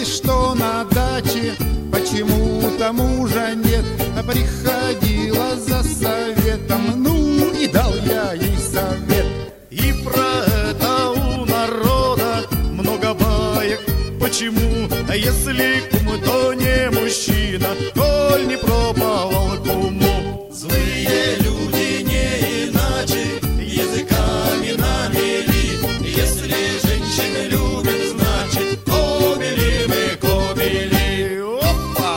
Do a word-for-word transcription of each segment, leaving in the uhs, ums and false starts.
сказали, что на даче почему-то мужа нет. Приходила за советом, ну и дал я ей совет. И про это у народа много баек. Почему? А если кум, то не мужчина, коль не пробовал куму. Злые люди не иначе языками намели. Если женщины любят, значит кобели мы кобели. Опа!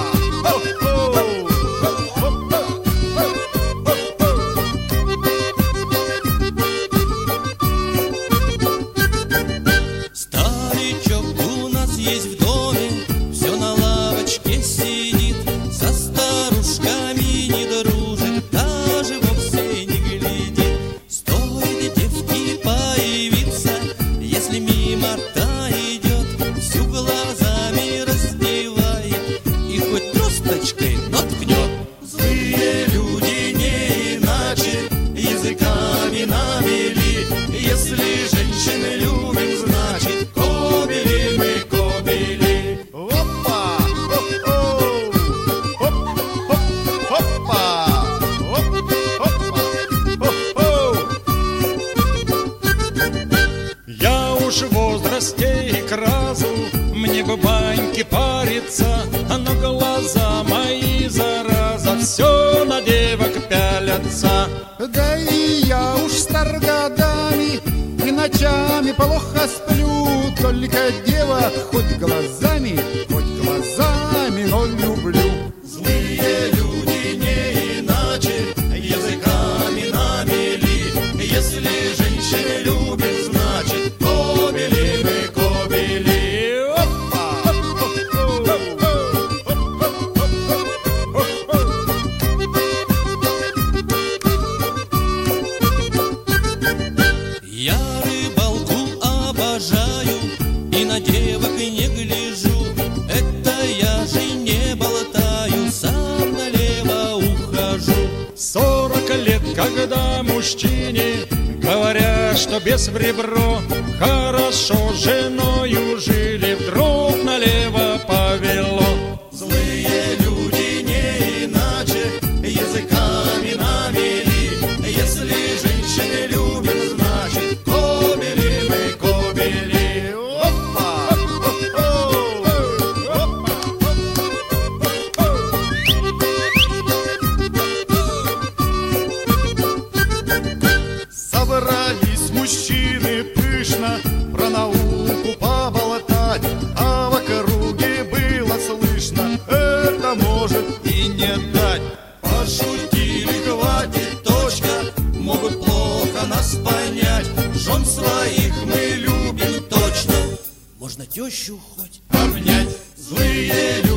Старичок у нас есть в доме, все на лавочке сидит, со старушками не дружит, даже вовсе не глядит. Стоит девке появиться, если мимо та идет, всю глазами раздевает и хоть тросточкой, но ткнет. Злые люди не иначе языками навели. Если женщины любим, значит кобели мы кобели. Опа! Опа! Я уж в возрасте и к разу, мне бы баньки париться, но глаза мои, зараза, все на девок пялятся. Да и я уж стар годами, и ночами плохо сплю. Только девок хоть глазами, хоть глазами, но люблю. Злые люди не иначе языками намели. Если женщины любят, значит кобели мы кобели. Опа! Я рыбалку обожаю и на девок не гляжу. Это я же не болтаю, сам налево ухожу. Сорок лет, когда мужчине говорят, что без в ребро, хорошо с женою жили, вдруг налево повело. Злые люди не иначе языками навели. Если женщины любят, значит кобели мы кобели. Опа! Собрались мужчины пышно про науку поболтать, а в округе было слышно, это может и не дать. Пошутили, хватит, точка, могут плохо нас понять. Жен своих мы любим точно, Можно тещу хоть обнять. Злые люди